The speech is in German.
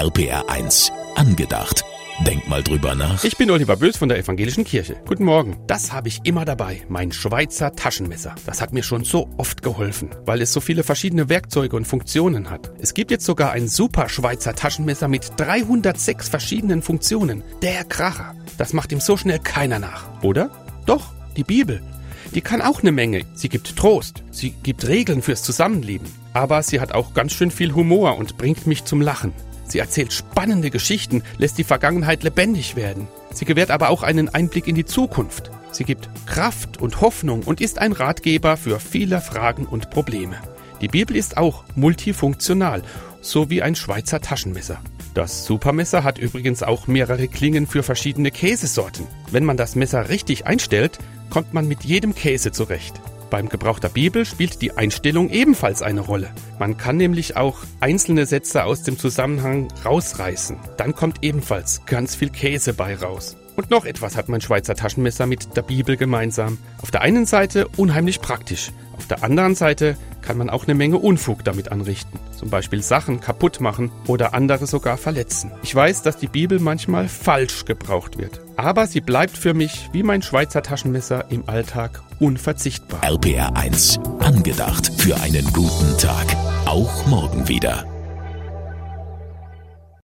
RPR1 angedacht. Denk mal drüber nach. Ich bin Oliver Böls von der Evangelischen Kirche. Guten Morgen. Das habe ich immer dabei, mein Schweizer Taschenmesser. Das hat mir schon so oft geholfen, weil es so viele verschiedene Werkzeuge und Funktionen hat. Es gibt jetzt sogar ein super Schweizer Taschenmesser mit 306 verschiedenen Funktionen. Der Kracher. Das macht ihm so schnell keiner nach. Oder? Doch, die Bibel. Die kann auch eine Menge. Sie gibt Trost. Sie gibt Regeln fürs Zusammenleben. Aber sie hat auch ganz schön viel Humor und bringt mich zum Lachen. Sie erzählt spannende Geschichten, lässt die Vergangenheit lebendig werden. Sie gewährt aber auch einen Einblick in die Zukunft. Sie gibt Kraft und Hoffnung und ist ein Ratgeber für viele Fragen und Probleme. Die Bibel ist auch multifunktional, so wie ein Schweizer Taschenmesser. Das Supermesser hat übrigens auch mehrere Klingen für verschiedene Käsesorten. Wenn man das Messer richtig einstellt, kommt man mit jedem Käse zurecht. Beim Gebrauch der Bibel spielt die Einstellung ebenfalls eine Rolle. Man kann nämlich auch einzelne Sätze aus dem Zusammenhang rausreißen. Dann kommt ebenfalls ganz viel Käse bei raus. Und noch etwas hat mein Schweizer Taschenmesser mit der Bibel gemeinsam. Auf der einen Seite unheimlich praktisch. Auf der anderen Seite kann man auch eine Menge Unfug damit anrichten. Zum Beispiel Sachen kaputt machen oder andere sogar verletzen. Ich weiß, dass die Bibel manchmal falsch gebraucht wird. Aber sie bleibt für mich, wie mein Schweizer Taschenmesser im Alltag, unverzichtbar. RPR1 angedacht für einen guten Tag. Auch morgen wieder.